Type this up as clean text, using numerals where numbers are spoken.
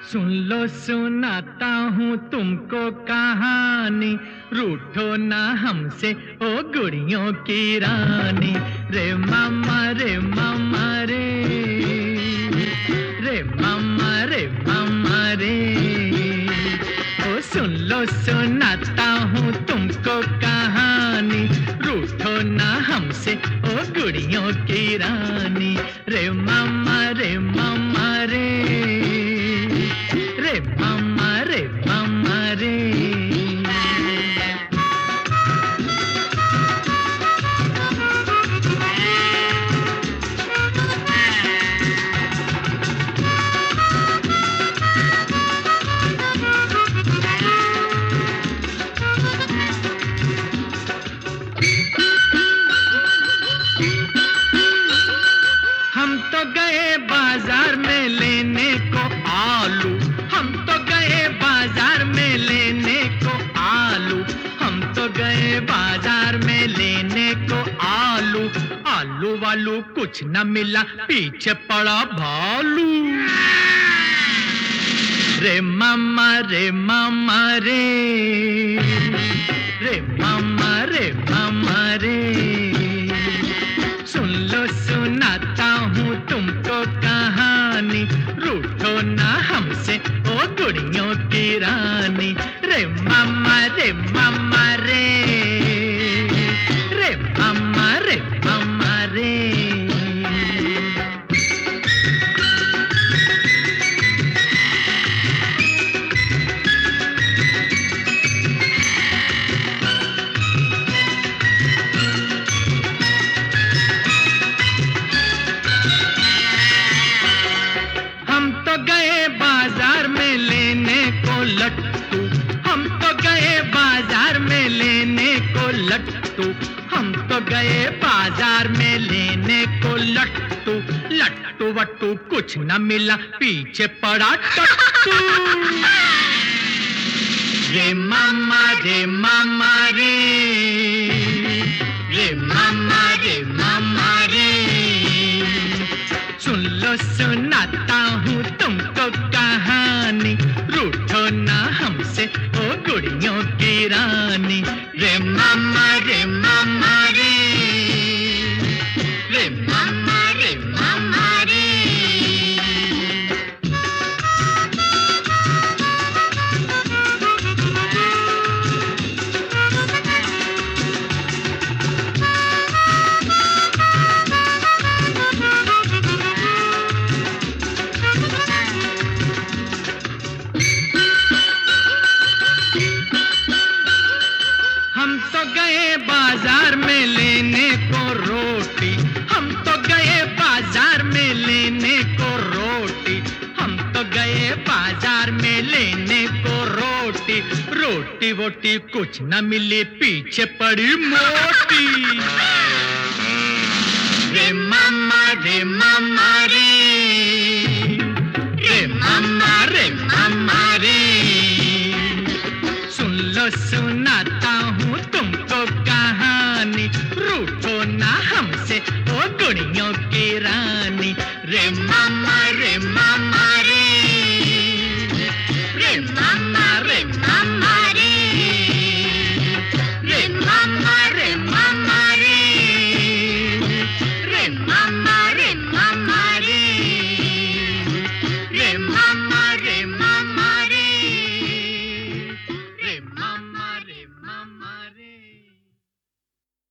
सुन लो सुनाता हूँ तुमको कहानी, रूठो ना हमसे ओ गुड़ियों की रानी। रे मामा रे मामा रे, रे मामा रे मामा रे। ओ सुन लो सुनाता हूँ तुमको कहानी, रूठो ना हमसे ओ गुड़ियों की रानी। रे मामा रे मामा रे, रे मामा रे मामा रे। हम तो गए बाजार में लेने को आलू, हम तो गए बाजार में लेने को आलू, हम तो गए बाजार में लेने को आलू। आलू वालू कुछ न मिला, पीछे पड़ा भालू। रे मामा रे मामा रे, रे मामा रे मामा रे। सुन लो सुनाता हूँ तुमको कहानी, रूठो ना हमसे ओ गुड़ियों की रानी। रे मामा रे मामा रे, रे मामा रे मामा रे। हम तो गए बाजार में लेने को लट्टू, हम तो गए बाजार में लेने को लट्टू, हम तो गए बाजार में लेने को लट्टू। लट्टू वट्टू कुछ न मिला, पीछे पड़ा टट्टू। रे मामा रे मामा रे, रे मामा रे मामा रे। सुन लो सुनाता हूँ तुमको कहानी, रूठो ना हमसे ओ गुड़ियों की रानी। रे मामा रे मामा रे, रे मामा रे मामा रे। हम तो गए बाजार में लेने को रोटी, हम तो गए बाजार में लेने को रोटी, हम तो गए बाजार में लेने को रोटी। रोटी वोटी कुछ न मिली, पीछे पड़ी मोटी। रे मामा रे मामा रे,